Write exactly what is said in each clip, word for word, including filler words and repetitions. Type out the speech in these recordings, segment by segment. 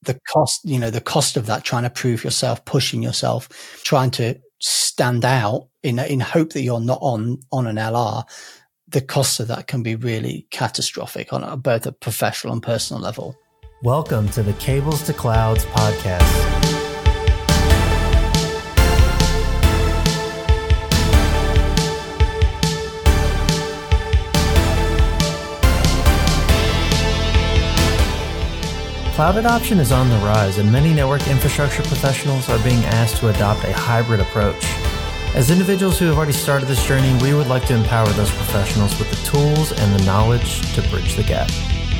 the cost, you know, the cost of that, trying to prove yourself, pushing yourself, trying to stand out in in hope that you're not on on an L R, the cost of that can be really catastrophic on a, both a professional and personal level. Welcome to the Cables to Clouds podcast. Cloud adoption is on the rise, and many network infrastructure professionals are being asked to adopt a hybrid approach. As individuals who have already started this journey, we would like to empower those professionals with the tools and the knowledge to bridge the gap.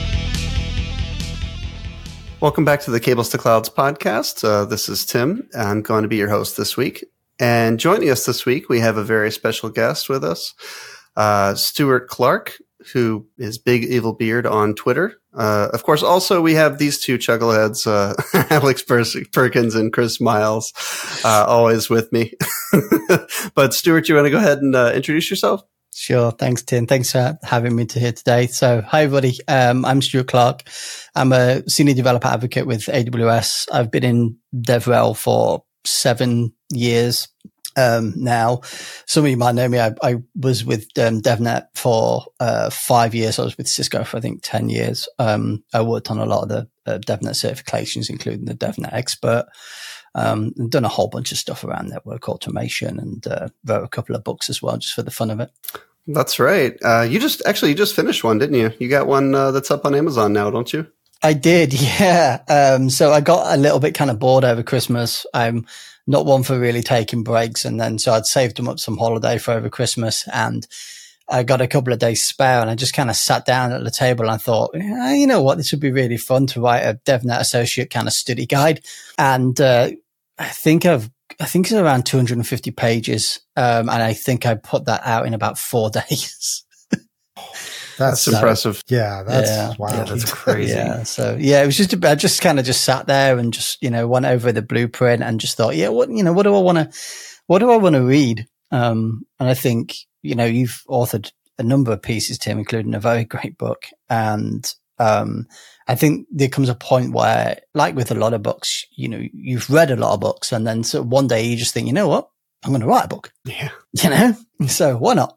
Welcome back to the Cables to Clouds podcast. Uh, this is Tim. I'm going to be your host this week. And joining us this week, we have a very special guest with us, uh, Stuart Clark, who is Big Evil Beard on Twitter. Uh, of course, also we have these two chuggleheads, uh, Alex Per- Perkins and Chris Miles, uh, always with me. But Stuart, you want to go ahead and uh, introduce yourself? Sure. Thanks, Tim. Thanks for having me to here today. So, hi, everybody. Um, I'm Stuart Clark. I'm a senior developer advocate with A W S. I've been in DevRel for seven years. Um, now, some of you might know me. I, I was with um, DevNet for uh, five years. I was with Cisco for, I think, ten years. Um, I worked on a lot of the uh, DevNet certifications, including the DevNet Expert. Um, and done a whole bunch of stuff around network automation, and uh, wrote a couple of books as well, just for the fun of it. That's right. Uh, you just actually you just finished one, didn't you? You got one uh, that's up on Amazon now, don't you? I did, yeah. Um, so I got a little bit kind of bored over Christmas. I'm not one for really taking breaks. And then, so I'd saved them up some holiday for over Christmas, and I got a couple of days spare, and I just kind of sat down at the table and I thought, yeah, you know what, this would be really fun to write a DevNet Associate kind of study guide. And, uh, I think I've, I think it's around two hundred fifty pages. Um, and I think I put that out in about four days. That's so impressive. Yeah, that's yeah. wow. Yeah, that's crazy. Yeah, so yeah, it was just I just kind of just sat there and just you know went over the blueprint and just thought, yeah, what you know, what do I want to, what do I want to read? Um, and I think you know you've authored a number of pieces, Tim, including a very great book, and um, I think there comes a point where, like with a lot of books, you know, you've read a lot of books, and then so one day you just think, you know what, I'm going to write a book. Yeah, you know, so why not?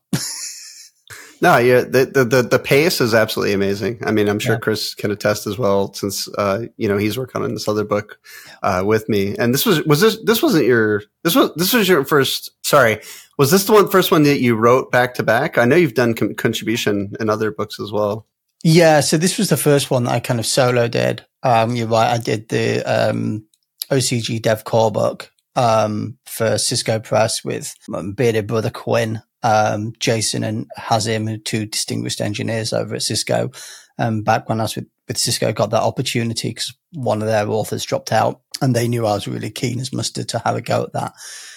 No, yeah, the, the, the, the pace is absolutely amazing. I mean, I'm sure yeah. Chris can attest as well, since, uh, you know, he's working on this other book, uh, with me. And this was, was this, this wasn't your, this was, this was your first, sorry, was this the one, first one that you wrote back to back? I know you've done com- contribution in other books as well. Yeah. So this was the first one that I kind of solo did. Um, you're right. I did the, um, O C G Dev Core book, um, for Cisco Press with my bearded brother Quinn. Um, Jason and Hazim, who two distinguished engineers over at Cisco. Um, back when I was with, with Cisco, got that opportunity because one of their authors dropped out, and they knew I was really keen as mustard to have a go at that.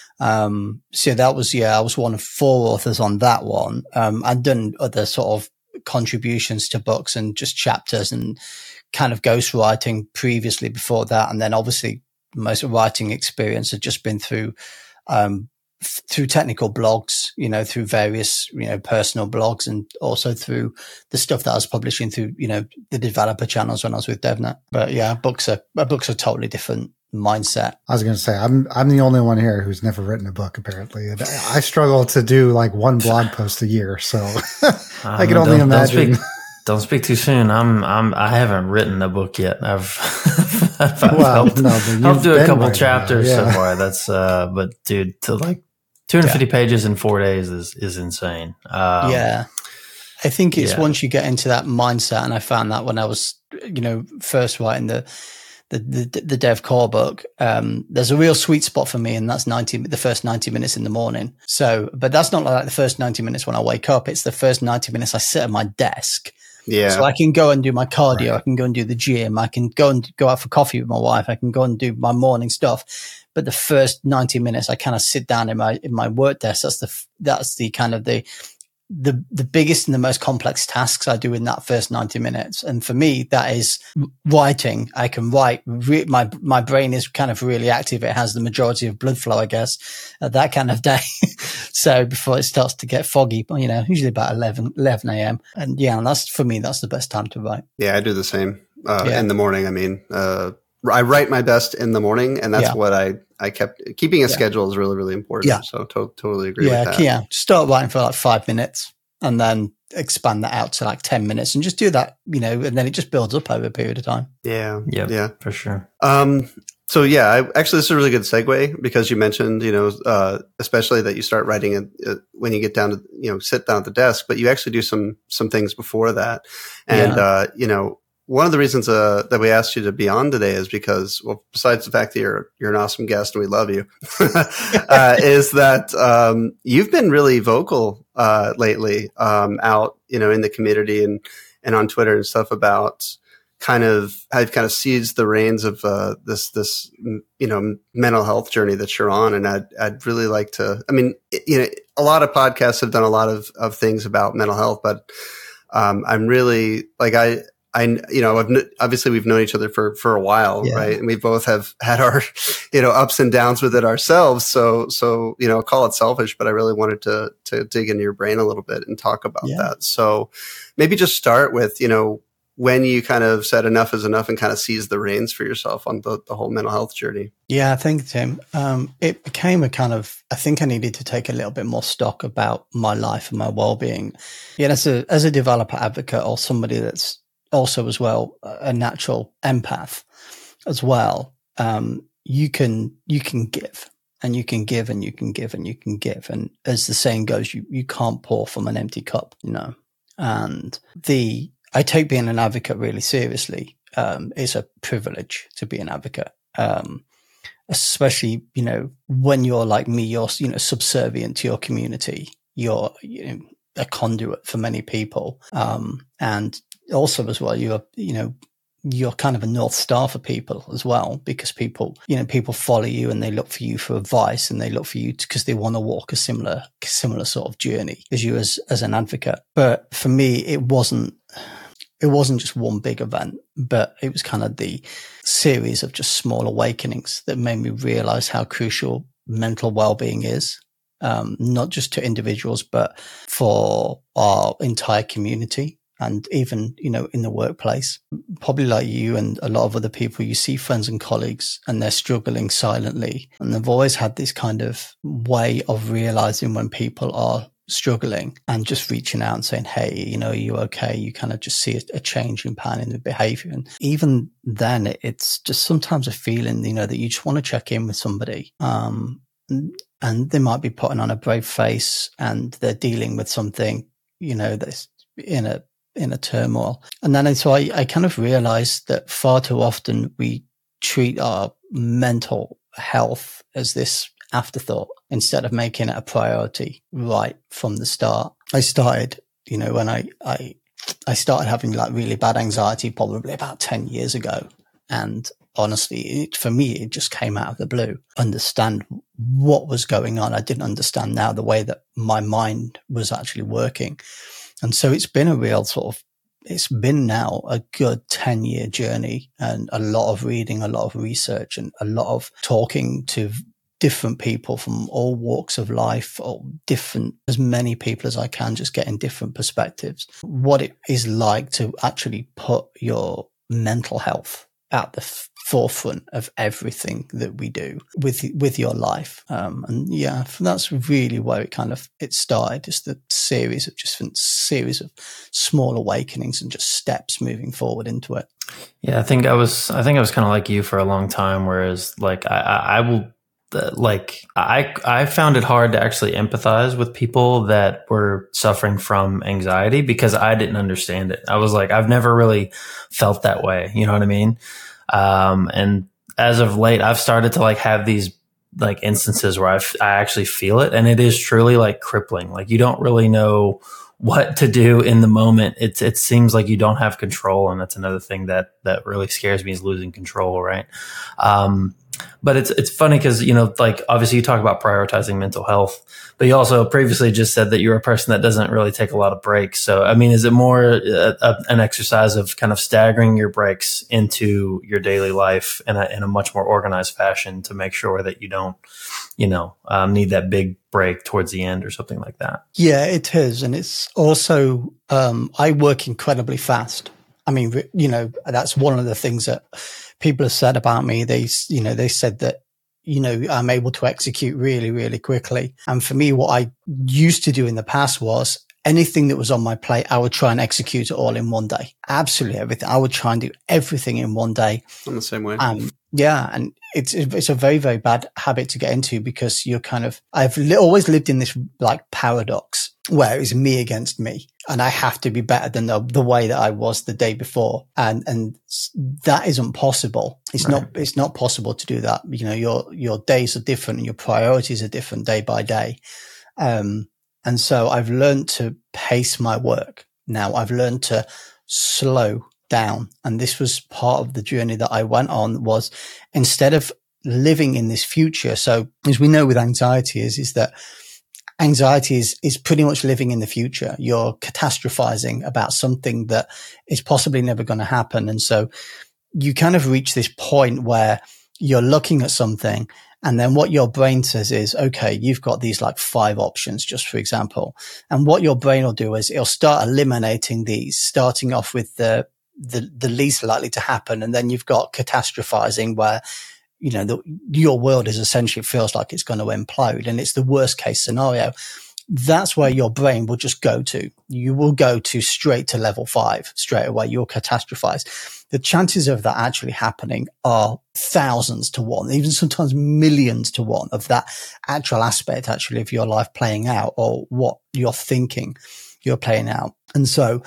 Um, so that was, yeah, I was one of four authors on that one. Um, I'd done other sort of contributions to books and just chapters and kind of ghostwriting previously before that. And then obviously most writing experience had just been through, um, through technical blogs, you know, through various, you know, personal blogs, and also through the stuff that I was publishing through, you know, the developer channels when I was with DevNet. But yeah, books are, books are totally different mindset. I was going to say, I'm, I'm the only one here who's never written a book, apparently. And I struggle to do like one blog post a year. So I can only don't, imagine. Don't speak, don't speak too soon. I'm, I'm, I haven't written a book yet. I've, I've, I've well, helped, no, I'll do a couple now, chapters yeah. so far. That's, uh, but dude, to like, two hundred fifty yeah. pages in four days is, is insane. Um, yeah. I think it's yeah. once you get into that mindset, and I found that when I was, you know, first writing the, the, the, the Dev Core book, um, there's a real sweet spot for me, and that's ninety, the first ninety minutes in the morning. So, but that's not like the first ninety minutes when I wake up. It's the first ninety minutes I sit at my desk. Yeah. So I can go and do my cardio. Right. I can go and do the gym. I can go and go out for coffee with my wife. I can go and do my morning stuff. But the first ninety minutes, I kind of sit down in my, in my work desk. That's the, that's the kind of the, the, the biggest and the most complex tasks I do in that first ninety minutes. And for me, that is writing. I can write. Re- my, my brain is kind of really active. It has the majority of blood flow, I guess, at that kind of day. So before it starts to get foggy, you know, usually about eleven, eleven a.m. And yeah, and that's, for me, that's the best time to write. Yeah, I do the same. Uh, yeah. in the morning, I mean, uh, I write my best in the morning, and that's yeah. what I, I kept keeping a yeah. schedule is really, really important. Yeah. So to- totally agree yeah, with that. Yeah. Start writing for like five minutes and then expand that out to like ten minutes and just do that, you know, and then it just builds up over a period of time. Yeah. Yep, Yeah. For sure. Um, so yeah, I, actually, this is a really good segue because you mentioned, you know, uh, especially that you start writing it, uh, when you get down to, you know, sit down at the desk, but you actually do some, some things before that. And, Yeah. uh, you know, one of the reasons uh, that we asked you to be on today is because, well, besides the fact that you're you're an awesome guest and we love you, uh, is that um, you've been really vocal uh, lately um, out, you know, in the community and and on Twitter and stuff about kind of how you've kind of seized the reins of uh, this this you know mental health journey that you're on. And I'd I'd really like to. I mean, you know, a lot of podcasts have done a lot of of things about mental health, but um, I'm really like I. I, you know, I've, obviously we've known each other for, for a while, yeah. right? And we both have had our, you know, ups and downs with it ourselves. So, so, you know, call it selfish, but I really wanted to, to dig into your brain a little bit and talk about yeah. that. So maybe just start with, you know, when you kind of said enough is enough and kind of seized the reins for yourself on the, the whole mental health journey. Yeah, I think, Tim, um, it became a kind of, I think I needed to take a little bit more stock about my life and my well-being. Yeah, as a, as a developer advocate or somebody that's also as well a natural empath as well, um, you can you can give and you can give and you can give and you can give, and as the saying goes, you you can't pour from an empty cup, you know. And the I take being an advocate really seriously. Um, it's a privilege to be an advocate, um, especially you know when you're like me, you're you know subservient to your community. You're you know, a conduit for many people, um, and also as well, you're, you know, you're kind of a North Star for people as well, because people, you know, people follow you and they look for you for advice and they look for you because they want to walk a similar, similar sort of journey as you as, as an advocate. But for me, it wasn't, it wasn't just one big event, but it was kind of the series of just small awakenings that made me realize how crucial mental well-being is. Um, not just to individuals, but for our entire community. And even, you know, in the workplace, probably like you and a lot of other people, you see friends and colleagues and they're struggling silently. And they've always had this kind of way of realizing when people are struggling and just reaching out and saying, hey, you know, are you okay? You kind of just see a, a change in pattern in the behavior. And even then, it, it's just sometimes a feeling, you know, that you just want to check in with somebody. Um, and they might be putting on a brave face and they're dealing with something, you know, that's in a, in a turmoil. And then so I, I kind of realized that far too often we treat our mental health as this afterthought instead of making it a priority right from the start. I started, you know, when I, I, I started having like really bad anxiety probably about ten years ago. And honestly, it, for me, it just came out of the blue. Understand what was going on. I didn't understand now the way that my mind was actually working. And so it's been a real sort of, it's been now a good ten year journey and a lot of reading, a lot of research and a lot of talking to different people from all walks of life or different, as many people as I can, just getting different perspectives. What it is like to actually put your mental health at the f- forefront of everything that we do with with your life. Um, and yeah, that's really where it kind of, it started. Just the series of just series of small awakenings and just steps moving forward into it. Yeah, I think I was, I think I was kind of like you for a long time, whereas like I, I, I will, like I, I found it hard to actually empathize with people that were suffering from anxiety because I didn't understand it. I was like, I've never really felt that way. You know what I mean? Um, and as of late, I've started to like have these like instances where I, f- I actually feel it, and it is truly like crippling. Like you don't really know what to do in the moment. It's, it seems like you don't have control. And that's another thing that, that really scares me is losing control. Right. Um, But it's it's funny because, you know, like obviously you talk about prioritizing mental health, but you also previously just said that you're a person that doesn't really take a lot of breaks. So, I mean, is it more a, a, an exercise of kind of staggering your breaks into your daily life in a, in a much more organized fashion to make sure that you don't, you know, um, need that big break towards the end or something like that? Yeah, it is. And it's also, um, I work incredibly fast. I mean, you know, that's one of the things that people have said about me. They, you know, they said that, you know, I'm able to execute really, really quickly. And for me, what I used to do in the past was anything that was on my plate, I would try and execute it all in one day. Absolutely everything. I would try and do everything in one day. I'm the same way. Um, yeah. And it's, it's a very, very bad habit to get into because you're kind of, I've li- always lived in this like paradox where it's me against me and I have to be better than the, the way that I was the day before. And, and that isn't possible. It's right. not, it's not possible to do that. You know, your, your days are different and your priorities are different day by day. Um, and so I've learned to pace my work. Now I've learned to slow down. And this was part of the journey that I went on was instead of living in this future. So as we know with anxiety is, is that anxiety is, is pretty much living in the future. You're catastrophizing about something that is possibly never going to happen. And so you kind of reach this point where you're looking at something and then what your brain says is, okay, you've got these like five options, just for example. And what your brain will do is it'll start eliminating these, starting off with the, the, the least likely to happen. And then you've got catastrophizing where, you know, the, your world is essentially feels like it's going to implode and it's the worst case scenario. That's where your brain will just go to. You will go to straight to level five straight away. You'll catastrophize. The chances of that actually happening are thousands to one, even sometimes millions to one of that actual aspect actually of your life playing out or what you're thinking you're playing out. And so,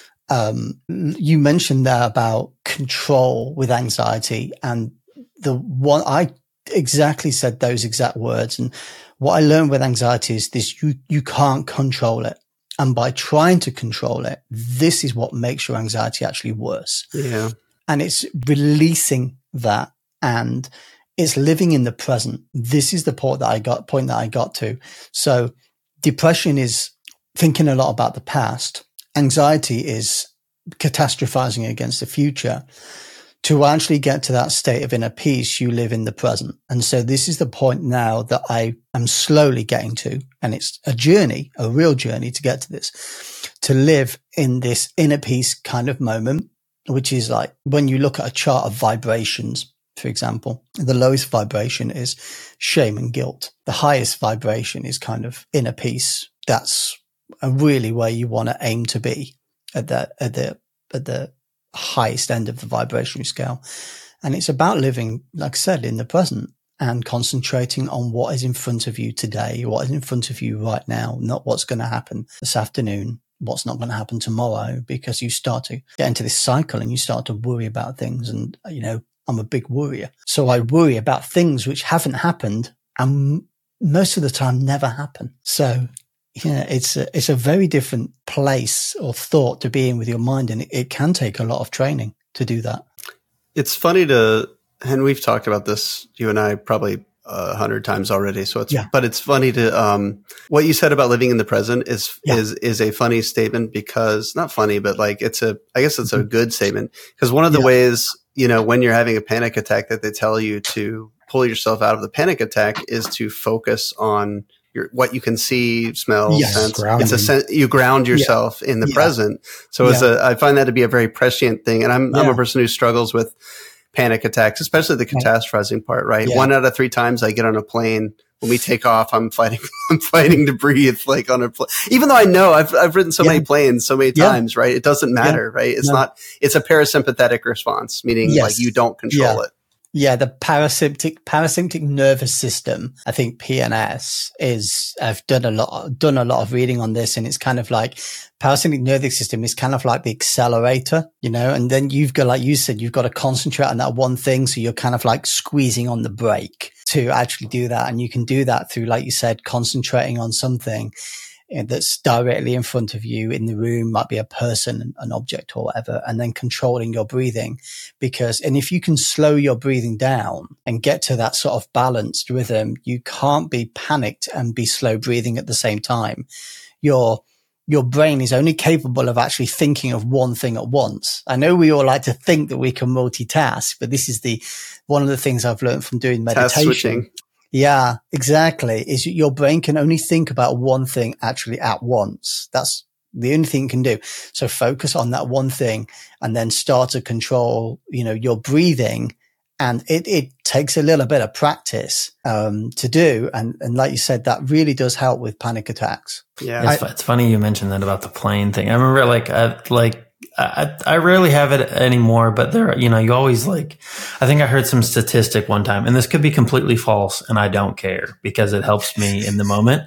um, you mentioned there about control with anxiety and the one I exactly said those exact words. And what I learned with anxiety is this, you, you can't control it. And by trying to control it, this is what makes your anxiety actually worse. Yeah. And it's releasing that and it's living in the present. This is the point that I got, point that I got to. So depression is thinking a lot about the past. Anxiety is catastrophizing against the future. To actually get to that state of inner peace, you live in the present. And so this is the point now that I am slowly getting to. And it's a journey, a real journey to get to this, to live in this inner peace kind of moment, which is like when you look at a chart of vibrations, for example, the lowest vibration is shame and guilt. The highest vibration is kind of inner peace. That's really where you want to aim to be at the, at the, at the, highest end of the vibrational scale. And it's about living, like I said, in the present and concentrating on what is in front of you today, what is in front of you right now, not what's going to happen this afternoon, what's not going to happen tomorrow, because you start to get into this cycle and you start to worry about things. And, you know, I'm a big worrier. So I worry about things which haven't happened and most of the time never happen. So yeah, it's a, it's a very different place or thought to be in with your mind. And it, it can take a lot of training to do that. It's funny to, and we've talked about this, you and I probably a hundred times already. So it's, yeah. but it's funny to, um, what you said about living in the present is, yeah. is, is a funny statement because not funny, but like it's a, I guess it's a good statement because one of the yeah. ways, you know, when you're having a panic attack that they tell you to pull yourself out of the panic attack is to focus on Your, what you can see, smell, yes, sense. Grounding. It's a sen- you ground yourself yeah. in the yeah. present. So it's yeah. a, I find that to be a very prescient thing. And I'm, yeah. I'm a person who struggles with panic attacks, especially the catastrophizing part, right? Yeah. One out of three times I get on a plane, when we take off, I'm fighting, I'm fighting to breathe like on a plane. Even though I know I've, I've ridden so yeah. many planes so many times, yeah. right? It doesn't matter, yeah. right? It's no. not, it's a parasympathetic response, meaning yes. like you don't control yeah. it. Yeah, the parasympathetic parasympathetic nervous system, I think P N S is, I've done a lot, done a lot of reading on this, and it's kind of like parasympathetic nervous system is kind of like the accelerator, you know, and then you've got, like you said, you've got to concentrate on that one thing. So you're kind of like squeezing on the brake to actually do that. And you can do that through, like you said, concentrating on something that's directly in front of you in the room, might be a person, an object or whatever, and then controlling your breathing. Because, and if you can slow your breathing down and get to that sort of balanced rhythm, you can't be panicked and be slow breathing at the same time. Your, your brain is only capable of actually thinking of one thing at once. I know we all like to think that we can multitask, but this is the, one of the things I've learned from doing meditation. Task switching. Yeah, exactly. Is your brain can only think about one thing actually at once. That's The only thing you can do. So focus on that one thing and then start to control, you know, your breathing. And it, it takes a little bit of practice, um, to do. And, and like you said, that really does help with panic attacks. Yeah. It's, I, it's funny you mentioned that about the plane thing. I remember like, I, like, I, I rarely have it anymore, but there, you know, you always like, I think I heard some statistic one time, and this could be completely false, and I don't care because it helps me in the moment.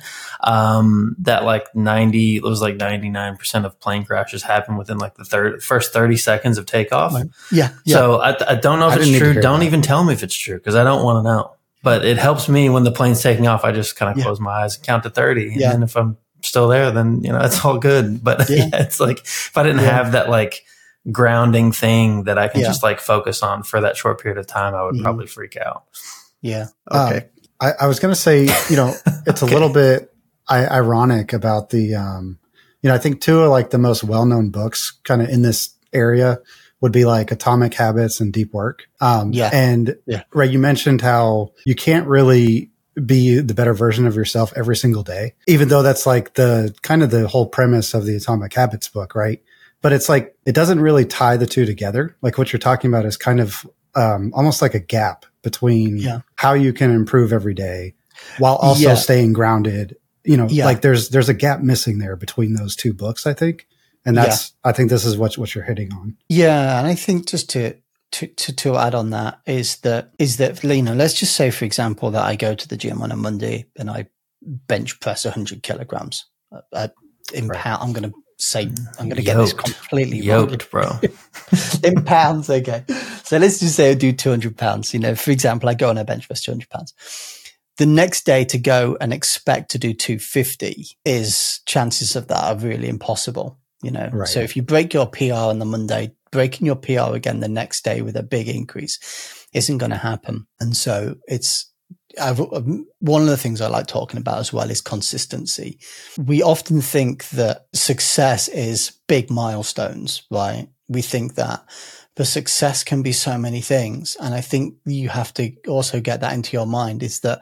Um, that like ninety, it was like ninety-nine percent of plane crashes happen within like the third, first thirty seconds of takeoff. Yeah. yeah. So I, I don't know if I it's true. Don't that. even tell me if it's true because I don't want to know. But it helps me when the plane's taking off. I just kind of yeah. close my eyes and count to thirty. Yeah. And then if I'm still there, then, you know, it's all good. But yeah, yeah it's like if I didn't yeah. have that like grounding thing that I can yeah. just like focus on for that short period of time, I would mm-hmm. probably freak out. Yeah. Okay. Um, I, I was going to say, you know, it's okay. a little bit I, ironic about the, um, you know, I think two of like the most well-known books kind of in this area would be like Atomic Habits and Deep Work. Um, yeah. And yeah. right, you mentioned how you can't really be the better version of yourself every single day, even though that's like the kind of the whole premise of the Atomic Habits book, right? But it's like, it doesn't really tie the two together. Like what you're talking about is kind of, um, almost like a gap between yeah. how you can improve every day while also yeah. staying grounded. You know, yeah. like there's, there's a gap missing there between those two books, I think. And that's, yeah. I think this is what, what you're hitting on. Yeah. And I think just to, to, to, to add on that is that, is that, you know, let's just say, for example, that I go to the gym on a Monday and I bench press one hundred kilograms. Uh, in right. pound, I'm going to say, I'm going to get this completely yoked, bro. In pounds, okay. So let's just say I do two hundred pounds. You know, for example, I go on a bench press two hundred pounds. The next day to go and expect to do two fifty is chances of that are really impossible, you know. Right. So if you break your P R on the Monday, breaking your P R again the next day with a big increase isn't going to happen. And so it's, I've, one of the things I like talking about as well is consistency. We often think that success is big milestones, right? We think that, but success can be so many things. And I think you have to also get that into your mind is that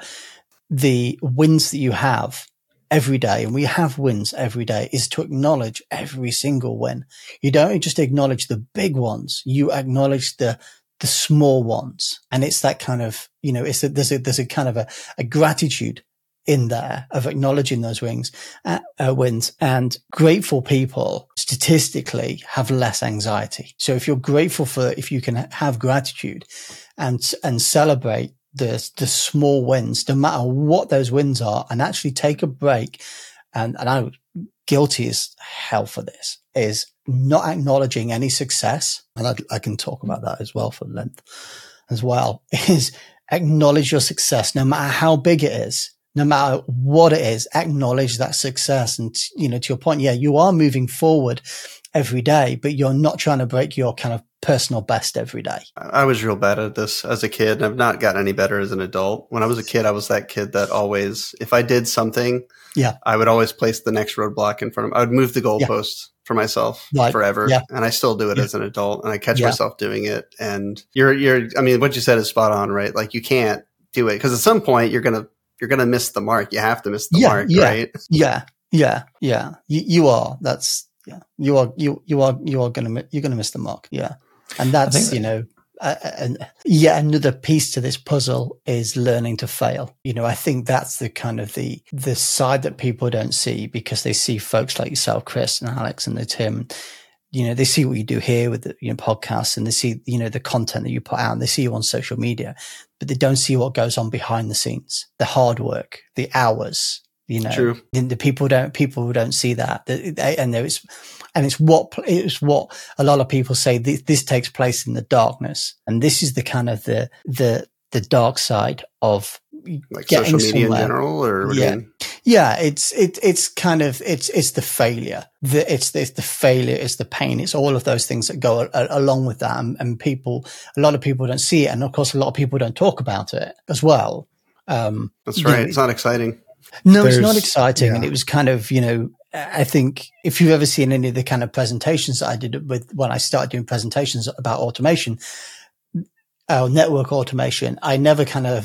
the wins that you have every day, and we have wins every day, is to acknowledge every single win. You don't just acknowledge the big ones. You acknowledge the the small ones. And it's that kind of, you know, it's a, there's a, there's a kind of a, a gratitude in there of acknowledging those wins, uh, uh, wins. And grateful people statistically have less anxiety. So if you're grateful for, if you can have gratitude and, and celebrate the, the small wins, no matter what those wins are, and actually take a break. And, and I'm guilty as hell for this, is not acknowledging any success. And I, I can talk about that as well for length as well, is acknowledge your success, no matter how big it is. No matter what it is, acknowledge that success. And, you know, to your point, yeah, you are moving forward every day, but you're not trying to break your kind of personal best every day. I was real bad at this as a kid, and I've not gotten any better as an adult. When I was a kid, I was that kid that always, if I did something, yeah, I would always place the next roadblock in front of me. I would move the goalpost yeah. for myself right. forever. Yeah. And I still do it yeah. as an adult, and I catch yeah. myself doing it. And you're, you're, I mean, what you said is spot on, right? Like you can't do it because at some point you're going to, you're going to miss the mark. You have to miss the yeah, mark, yeah, right? Yeah. Yeah. Yeah. You, you are, that's, yeah, you are, you, you are, you are going to, you're going to miss the mark. Yeah. And that's, you know, uh, and yet another piece to this puzzle is learning to fail. You know, I think that's the kind of the, the side that people don't see because they see folks like yourself, Chris and Alex and the Tim, you know, they see what you do here with the, you know, podcasts, and they see, you know, the content that you put out, and they see you on social media, but they don't see what goes on behind the scenes, the hard work, the hours, you know, True. the people don't, people don't see that. And there is, and it's what, it's what a lot of people say, this, this takes place in the darkness. And this is the kind of the, the, the dark side of like getting social media somewhere. in general, or yeah, yeah, it's it it's kind of it's it's the failure, the it's the, it's the failure, it's the pain, it's all of those things that go a, along with that, and, and people, a lot of people don't see it, and of course, a lot of people don't talk about it as well. Um, That's right. You know, it's not exciting. No, There's, it's not exciting, yeah. And it was kind of, you know, I think if you've ever seen any of the kind of presentations that I did with when I started doing presentations about automation. Uh, network automation, I never kind of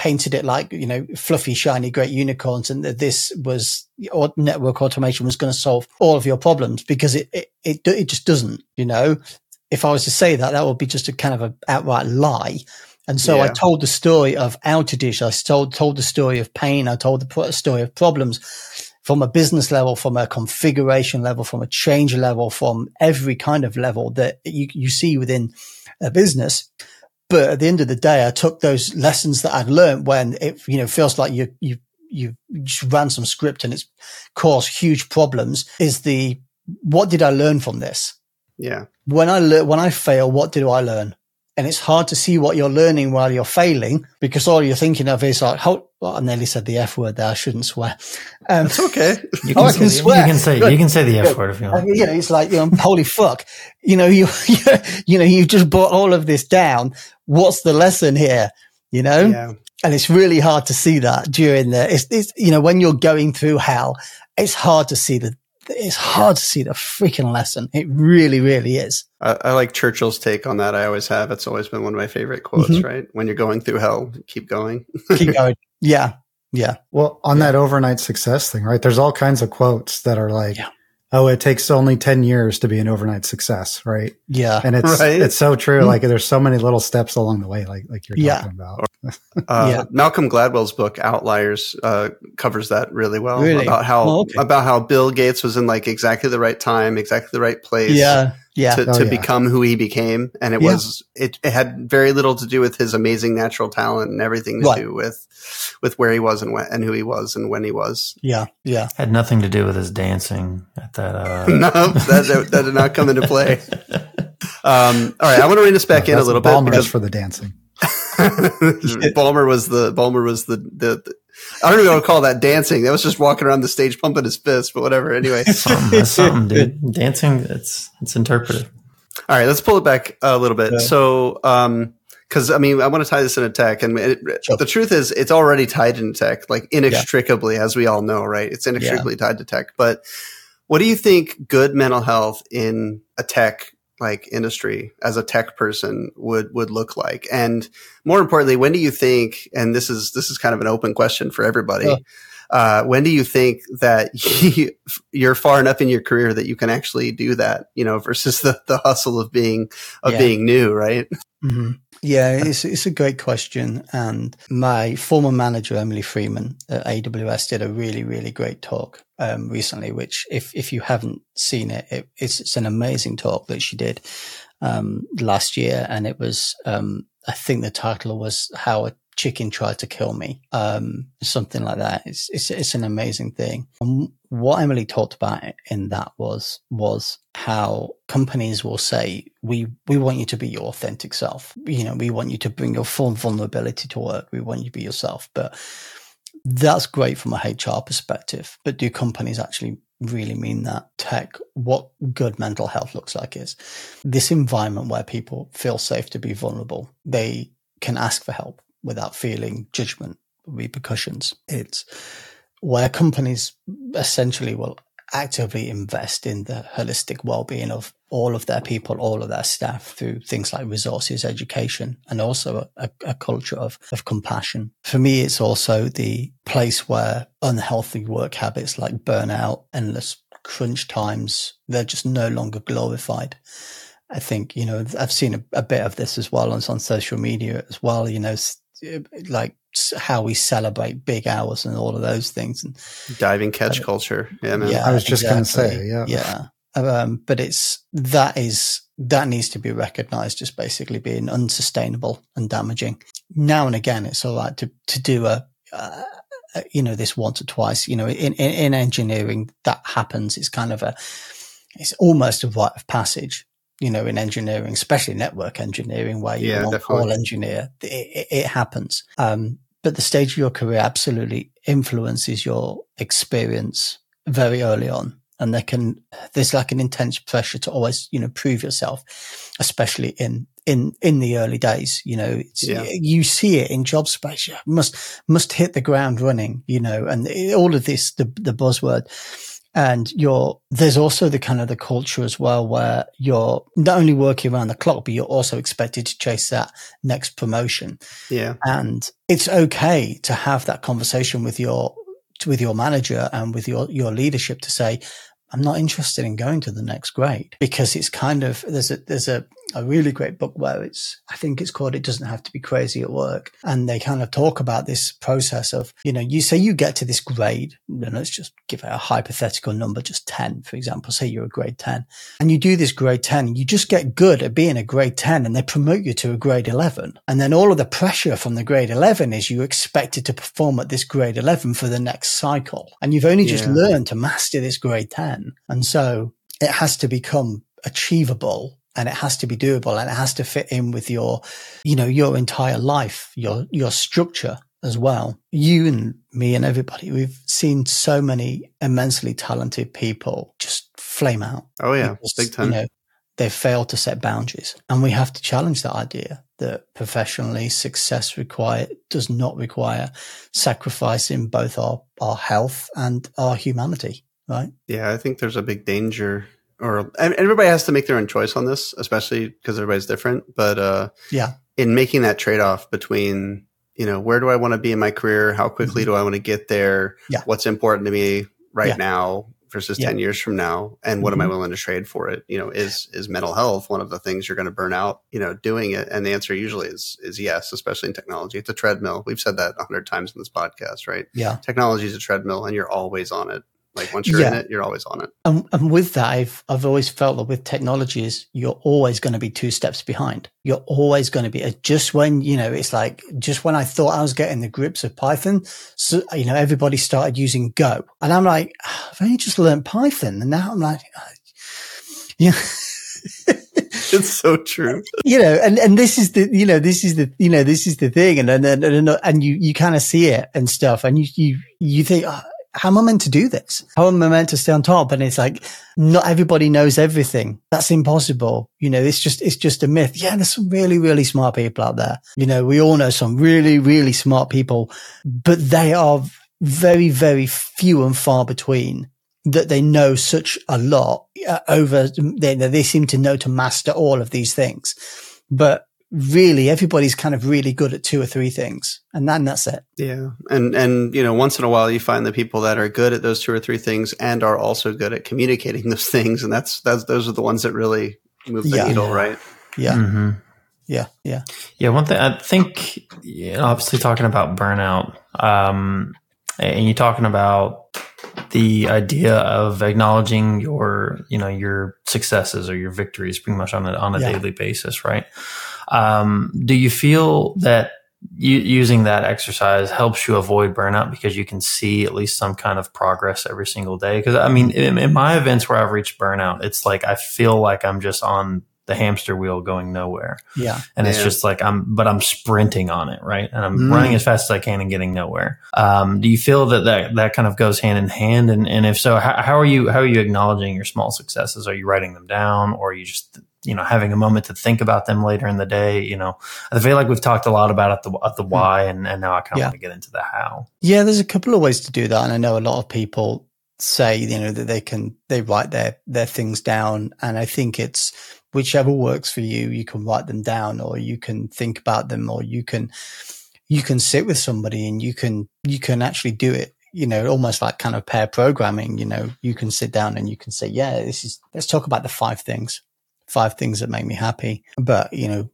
painted it like, you know, fluffy, shiny, great unicorns, and that this was, or network automation was going to solve all of your problems, because it, it, it, it just doesn't, you know. If I was to say that, that would be just a kind of a outright lie. And so yeah. I told the story of outages. I told, told the story of pain. I told the story of problems from a business level, from a configuration level, from a change level, from every kind of level that you, you see within a business. But at the end of the day, I took those lessons that I'd learned when it, you know, feels like you, you, you just ran some script and it's caused huge problems. Is the, what did I learn from this? Yeah. When I learn, when I fail, what do I learn? And it's hard to see what you're learning while you're failing, because all you're thinking of is like, oh, well, I nearly said the F word there. I shouldn't swear. Um, it's okay. You can, oh, I say, can swear. You can say, you can say the F word if you want. You know, it's like, you know, holy fuck. You know, you, you know, you've just brought all of this down. What's the lesson here? You know? Yeah. And it's really hard to see that during the, it's, it's, you know, when you're going through hell, it's hard to see the, it's hard to see the freaking lesson. It really, really is. I, I like Churchill's take on that. I always have. It's always been one of my favorite quotes, mm-hmm. right? When you're going through hell, keep going. Keep going. Yeah. Yeah. Well, on yeah. that overnight success thing, right? There's all kinds of quotes that are like, yeah. oh, it takes only ten years to be an overnight success, right? Yeah. And it's, right? it's so true. Mm-hmm. Like there's so many little steps along the way, like, like you're yeah. talking about. uh, yeah. Malcolm Gladwell's book Outliers uh, covers that really well. Really? About how, oh, okay. about how Bill Gates was in like exactly the right time, exactly the right place. Yeah. Yeah. To, oh, to yeah. become who he became. And it yeah. was, it, it had very little to do with his amazing natural talent and everything to right. do with, with where he was and when, and who he was and when he was. Yeah. Yeah. Had nothing to do with his dancing at that. Uh... no, that, that, that did not come into play. Um, all right. I want to rein this back no, in a little Ballmer bit because for the dancing. Ballmer was the, Ballmer was the, the, the I don't even know what to call that dancing. That was just walking around the stage pumping his fist, but whatever. Anyway. something, that's something, dude. Dancing, it's, it's interpretive. All right, let's pull it back a little bit. Yeah. So, um, cause I mean, I want to tie this into tech, and it, sure. the truth is it's already tied into tech, like inextricably, yeah. as we all know, right? It's inextricably yeah. tied to tech. But what do you think good mental health in a tech like industry as a tech person would, would look like? And more importantly, when do you think, and this is, this is kind of an open question for everybody. Yeah. Uh, when do you think that you, you're far enough in your career that you can actually do that, you know, versus the, the hustle of being, of yeah. being new, right? Mm-hmm. Yeah, it's, it's a great question. And my former manager, Emily Freeman at A W S, did a really, really great talk um, recently, which if, if you haven't seen it, it it's, it's an amazing talk that she did um, last year. And it was, um, I think the title was How a Chicken Tried to Kill Me, um, something like that. It's, it's, it's an amazing thing. And what Emily talked about in that was, was how companies will say, we, we want you to be your authentic self. You know, we want you to bring your full vulnerability to work. We want you to be yourself. But that's great from a H R perspective. But do companies actually really mean that? Tech, what good mental health looks like is this environment where people feel safe to be vulnerable. They can ask for help without feeling judgment, repercussions. It's where companies essentially will actively invest in the holistic well-being of all of their people, all of their staff through things like resources, education, and also a, a culture of, of compassion. For me, it's also the place where unhealthy work habits like burnout, endless crunch times, they're just no longer glorified. I think, you know, I've seen a, a bit of this as well on, on social media as well, you know, like how we celebrate big hours and all of those things. And diving catch uh, culture. Yeah, man. Yeah, I was just exactly. going to say, yeah. Yeah. Um, but it's, that is, that needs to be recognized as basically being unsustainable and damaging. Now and again, it's all right to, to do a, uh, you know, this once or twice, you know, in, in, in engineering that happens. It's kind of a, it's almost a rite of passage. You know, in engineering, especially network engineering, where you're yeah, a call engineer, it, it, it happens. Um, but the stage of your career absolutely influences your experience very early on. And there can, there's like an intense pressure to always, you know, prove yourself, especially in, in, in the early days. You know, it's, yeah. you see it in job space. You must, must hit the ground running, you know, and it, all of this, the, the buzzword. And you're, there's also the kind of the culture as well, where you're not only working around the clock, but you're also expected to chase that next promotion. Yeah. And it's okay to have that conversation with your, with your manager and with your, your leadership to say, I'm not interested in going to the next grade, because it's kind of, there's a, there's a, a really great book where it's, I think it's called It Doesn't Have to Be Crazy at Work. And they kind of talk about this process of, you know, you say you get to this grade, and let's just give it a hypothetical number, just ten, for example, say you're a grade ten, and you do this grade ten, you just get good at being a grade ten, and they promote you to a grade eleven. And then all of the pressure from the grade eleven is you expected to perform at this grade eleven for the next cycle. And you've only just Yeah. learned to master this grade ten. And so it has to become achievable, and it has to be doable, and it has to fit in with your, you know, your entire life, your, your structure as well. You and me and everybody, we've seen so many immensely talented people just flame out. Oh yeah. Because, Big time. You know, they fail to set boundaries, and we have to challenge that idea that professionally success require does not require sacrificing both our, our health and our humanity. Right. Yeah. I think there's a big danger, or and everybody has to make their own choice on this, especially because everybody's different. But uh, yeah, in making that trade-off between, you know, where do I want to be in my career? How quickly mm-hmm. do I want to get there? Yeah. What's important to me right Yeah. now versus Yeah. ten years from now? And what Mm-hmm. am I willing to trade for it? You know, is, is mental health one of the things you're going to burn out, you know, doing it? And the answer usually is, is yes, especially in technology. It's a treadmill. We've said that a hundred times in this podcast, right? Yeah. Technology is a treadmill, and you're always on it. Like once you're Yeah. in it, you're always on it. And, and with that, I've, I've always felt that with technologies, you're always going to be two steps behind. You're always going to be just when, you know, it's like, just when I thought I was getting the grips of Python, so, you know, everybody started using Go. And I'm like, I've only just learned Python. And now I'm like, yeah. It's so true. You know, and, and this is the, you know, this is the, you know, this is the thing. And and, and, and, and you, you kind of see it and stuff. And you, you, you think, oh, how am I meant to do this? How am I meant to stay on top? And it's like, not everybody knows everything. That's impossible. You know, it's just, it's just a myth. Yeah, there's some really, really smart people out there. You know, we all know some really, really smart people, but they are very, very few and far between that they know such a lot uh, over, they, they seem to know to master all of these things. But really, everybody's kind of really good at two or three things, and then that's it. Yeah. And, and, you know, once in a while you find the people that are good at those two or three things and are also good at communicating those things. And that's, that's, those are the ones that really move the Yeah. needle, right? Yeah. Mm-hmm. Yeah. Yeah. Yeah, one thing I think, you know, obviously talking about burnout, um, and you're talking about the idea of acknowledging your, you know, your successes or your victories pretty much on a on a Yeah. daily basis, right? Um, do you feel that you, using that exercise helps you avoid burnout because you can see at least some kind of progress every single day? Because I mean, in, in my events where I've reached burnout, it's like I feel like I'm just on the hamster wheel going nowhere. Yeah. And it's Yeah. just like I'm, but I'm sprinting on it, right? And I'm Mm. running as fast as I can and getting nowhere. Um, do you feel that, that that kind of goes hand in hand? And, and if so, how, how are you, how are you acknowledging your small successes? Are you writing them down, or are you just, you know, having a moment to think about them later in the day? You know, I feel like we've talked a lot about at the, at the why, and, and now I kind of Yeah. want to get into the how. Yeah, there's a couple of ways to do that. And I know a lot of people say, you know, that they can, they write their, their things down. And I think it's whichever works for you. You can write them down, or you can think about them, or you can, you can sit with somebody and you can, you can actually do it, you know, almost like kind of pair programming. You know, you can sit down and you can say, yeah, this is, let's talk about the five things, five things that make me happy. But, you know,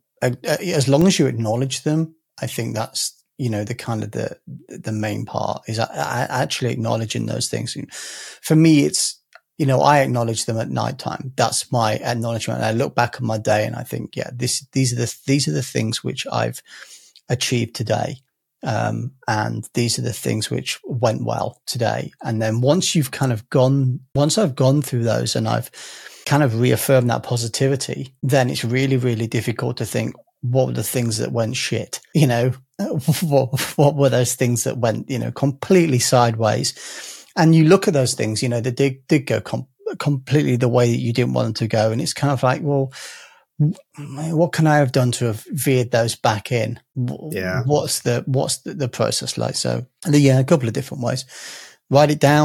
as long as you acknowledge them, I think that's, you know, the kind of the, the main part is actually acknowledging those things. For me, it's, you know, I acknowledge them at nighttime. That's my acknowledgement. I look back at my day and I think, yeah, this, these are the, these are the things which I've achieved today. Um, and these are the things which went well today. And then once you've kind of gone, once I've gone through those and I've kind of reaffirmed that positivity, then it's really, really difficult to think, what were the things that went shit? You know, what, what were those things that went, you know, completely sideways? And you look at those things, you know, they did, did go com- completely the way that you didn't want them to go. And it's kind of like, well, what can I have done to have veered those back in? Yeah. What's the, what's the, the process like? So yeah, a couple of different ways. Write it down,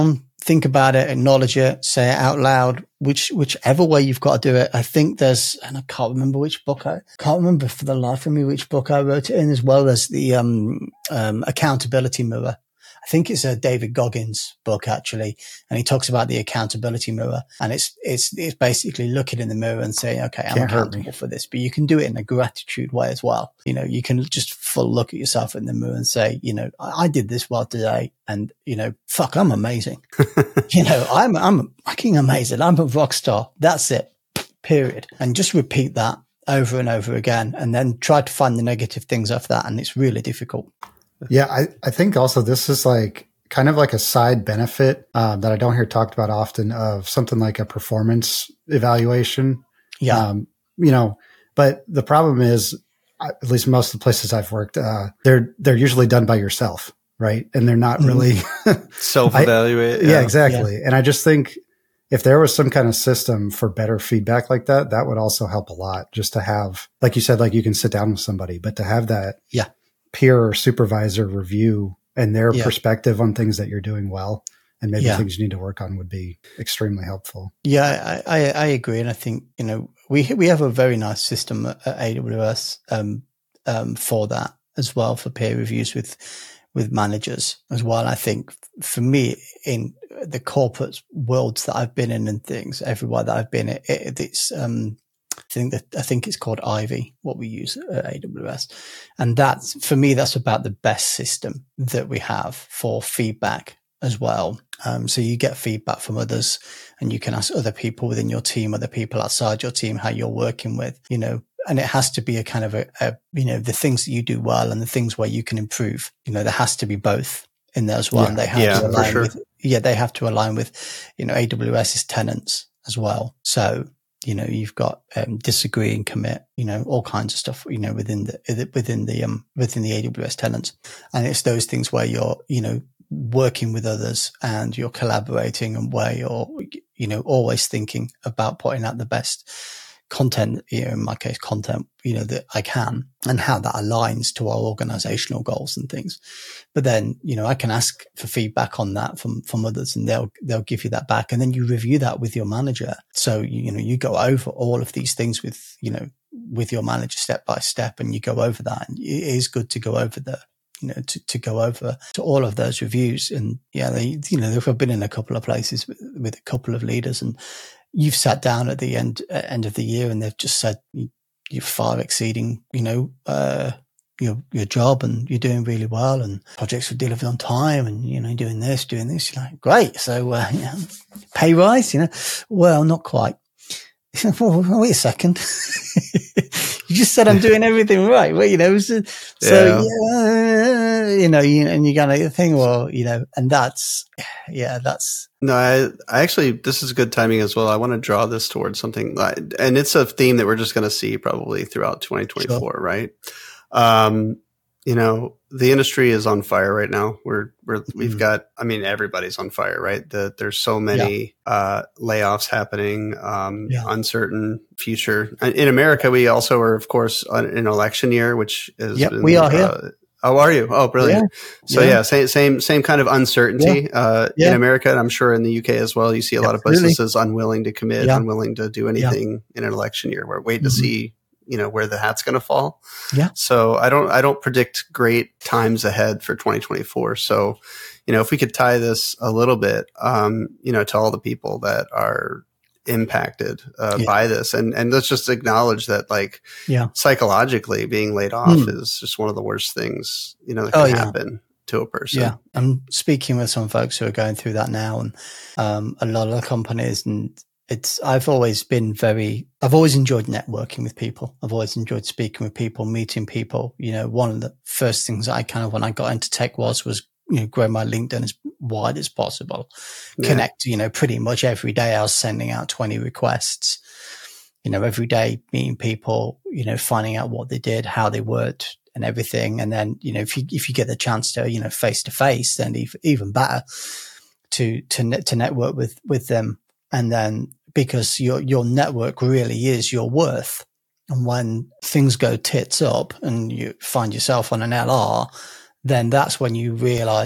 think about it, acknowledge it, say it out loud, which, whichever way you've got to do it. I think there's, and I can't remember which book I can't remember for the life of me, which book I wrote it in, as well as the, um, um, accountability mirror. I think it's a David Goggins book, actually, and he talks about the accountability mirror, and it's it's it's basically looking in the mirror and saying, okay, I'm Can't hurt accountable me. for this, but you can do it in a gratitude way as well. You know, you can just full look at yourself in the mirror and say, you know, I, I did this well today, and you know, fuck, I'm amazing. you know, I'm I'm fucking amazing. I'm a rock star. That's it. Period. And just repeat that over and over again, and then try to find the negative things off that, and it's really difficult. Yeah, I, I think also this is like kind of like a side benefit um, that I don't hear talked about often of something like a performance evaluation. Yeah. Um, you know, but the problem is, at least most of the places I've worked, uh, they're they're usually done by yourself, right? And they're not really self-evaluate. Yeah. yeah, exactly. Yeah. And I just think if there was some kind of system for better feedback like that, that would also help a lot. Just to have, like you said, like you can sit down with somebody, but to have that. Yeah. peer or supervisor review and their yeah. perspective on things that you're doing well and maybe yeah. things you need to work on would be extremely helpful. Yeah, I, I, I agree. And I think, you know, we we have a very nice system at A W S um, um, for that as well, for peer reviews with with managers as well. I think for me, in the corporate worlds that I've been in and things, everywhere that I've been, it, it, it's um, I think that I think it's called Ivy, what we use at A W S. And that's, for me, that's about the best system that we have for feedback as well. Um, so you get feedback from others, and you can ask other people within your team, other people outside your team, how you're working with, you know, and it has to be a kind of a, a you know, the things that you do well and the things where you can improve. You know, there has to be both in there as well. Yeah. And they have Yeah, to align sure. with, yeah, they have to align with, you know, AWS's tenants as well. So, you know, you've got um, disagree and commit, you know, all kinds of stuff, you know, within the, within the, um, within the A W S tenants. And it's those things where you're, you know, working with others and you're collaborating, and where you're, you know, always thinking about putting out the best content, you know, in my case, content, you know, that I can, and how that aligns to our organizational goals and things. But then, you know, I can ask for feedback on that from, from others, and they'll, they'll give you that back. And then you review that with your manager. So, you know, you go over all of these things with, you know, with your manager step by step, and you go over that. And it is good to go over the, you know, to, to go over to all of those reviews. And yeah, they, you know, I've been in a couple of places with, with a couple of leaders, and you've sat down at the end, uh, end of the year, and they've just said, you're far exceeding, you know, uh, your, your job, and you're doing really well, and projects were delivered on time, and, you know, doing this, doing this. You're like, great. So, uh, yeah, pay rise, you know, well, not quite. Well, wait a second. You just said I'm doing everything right. Well, you know, so, so yeah, you know, you, and you're going to think, well, you know, and that's, yeah, that's. No, I, I actually, this is good timing as well. I want to draw this towards something, like, and it's a theme that we're just going to see probably throughout twenty twenty-four, sure. Right? Um, you know, the industry is on fire right now. We're, we're, mm-hmm. we've got, I mean, everybody's on fire, right? The, there's so many, yeah. uh, layoffs happening, um, yeah. uncertain future. In America, we also are, of course, in an election year, which is, yep, been, we are here. Uh, Oh, are you? Oh, brilliant. Yeah. So yeah. yeah, same, same, same kind of uncertainty, yeah. uh, yeah. in America. And I'm sure in the U K as well, you see a lot Absolutely. of businesses unwilling to commit, yeah. unwilling to do anything yeah. in an election year. We're waiting mm-hmm. to see, you know, where the hat's going to fall. Yeah. So I don't, I don't predict great times ahead for twenty twenty-four. So, you know, if we could tie this a little bit, um, you know, to all the people that are impacted uh, yeah. by this, and and let's just acknowledge that, like, yeah, psychologically being laid off mm. is just one of the worst things, you know, that can oh, yeah. happen to a person. Yeah, I'm speaking with some folks who are going through that now, and um, a lot of the companies, and it's I've always been very I've always enjoyed networking with people. I've always enjoyed speaking with people, meeting people. You know, one of the first things I kind of when I got into tech was was you know, grow my LinkedIn as wide as possible. Yeah. Connect, you know, pretty much every day I was sending out twenty requests, you know, every day meeting people, you know, finding out what they did, how they worked and everything. And then, you know, if you, if you get the chance to, you know, face to face, then even, even better to, to, net, to network with, with them. And then because your, your network really is your worth. And when things go tits up and you find yourself on an L R, then that's when you realize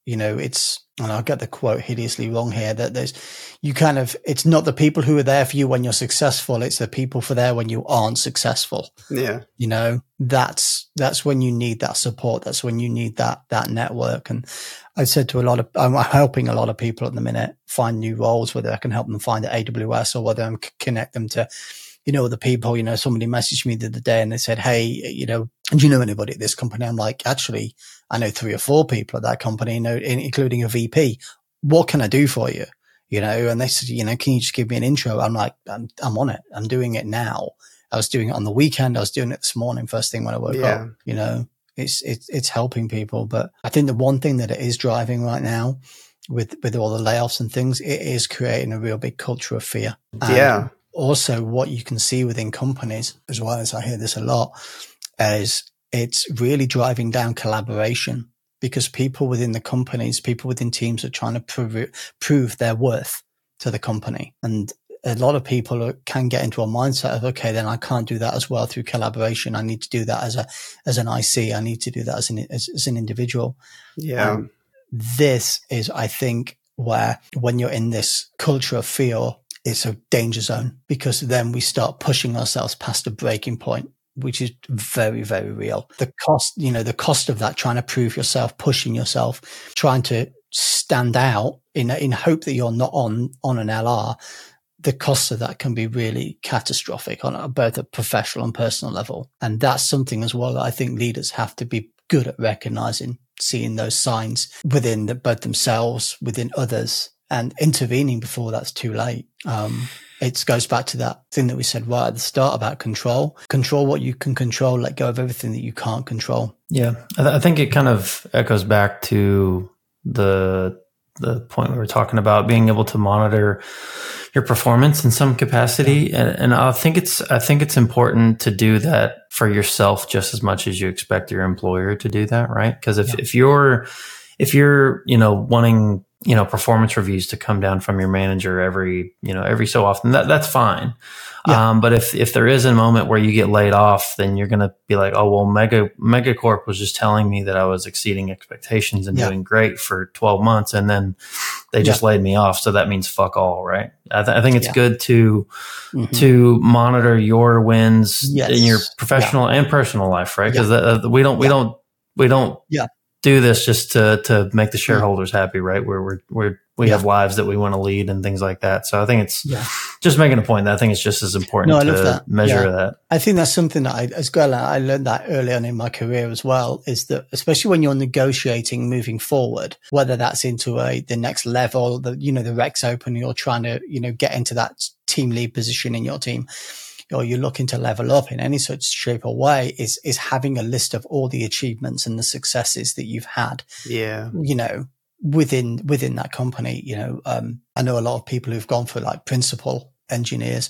You know, it's, and I'll get the quote hideously wrong here, that there's, you kind of, it's not the people who are there for you when you're successful. It's the people for there when you aren't successful. Yeah. You know, that's, that's when you need that support. That's when you need that, that network. And I said to a lot of, I'm helping a lot of people at the minute find new roles, whether I can help them find at A W S or whether I can connect them to, you know, the people. You know, somebody messaged me the other day and they said, hey, you know, do you know anybody at this company? I'm like, actually, I know three or four people at that company, you know, including a V P. What can I do for you? You know, and they said, you know, can you just give me an intro? I'm like, I'm, I'm on it. I'm doing it now. I was doing it on the weekend. I was doing it this morning, first thing when I woke yeah. up, you know, it's, it's, it's helping people. But I think the one thing that it is driving right now with, with all the layoffs and things, it is creating a real big culture of fear. And yeah. also what you can see within companies, as well as I hear this a lot, is it's really driving down collaboration, because people within the companies, people within teams are trying to prove, prove their worth to the company. And a lot of people are, can get into a mindset of, okay, then I can't do that as well through collaboration. I need to do that as a, as an I C. I need to do that as an, as, as an individual. Yeah. Um, this is, I think, where when you're in this culture of fear, it's a danger zone, because then we start pushing ourselves past a breaking point, which is very, very real. The cost, you know, the cost of that, trying to prove yourself, pushing yourself, trying to stand out in, in hope that you're not on, on an L R. The cost of that can be really catastrophic on a, both a professional and personal level. And that's something as well that I think leaders have to be good at recognizing, seeing those signs within the, both themselves, within others, and intervening before that's too late. Um, it goes back to that thing that we said right at the start about control. Control what you can control, let go of everything that you can't control. Yeah. I, th- I think it kind of echoes back to the the point we were talking about, being able to monitor your performance in some capacity. And, and I think it's, I think it's important to do that for yourself just as much as you expect your employer to do that, right? Because if, yeah. if you're, if you're, you know, wanting, you know, performance reviews to come down from your manager every, you know, every so often, that, that's fine. Yeah. Um, but if, if there is a moment where you get laid off, then you're going to be like, oh, well, Mega, Megacorp was just telling me that I was exceeding expectations and yeah. doing great for twelve months. And then they just yeah. laid me off. So that means fuck all, right? I, th- I think it's yeah. good to, mm-hmm. to monitor your wins yes. in your professional yeah. and personal life, right? Because yeah. uh, we don't, we yeah. don't, we don't yeah. do this just to, to make the shareholders mm-hmm. happy, right? Where we're, we're, we yeah. have lives that we want to lead and things like that. So I think it's yeah. just making a point that I think it's just as important no, I love to that. measure yeah. that. I think that's something that I, as well, I learned that early on in my career as well, is that especially when you're negotiating moving forward, whether that's into a, the next level, the, you know, the Rex Open, you're trying to, you know, get into that team lead position in your team, or you're looking to level up in any such shape or way, is, is having a list of all the achievements and the successes that you've had. Yeah. You know, within, within that company, you know, um, I know a lot of people who've gone for like principal engineers,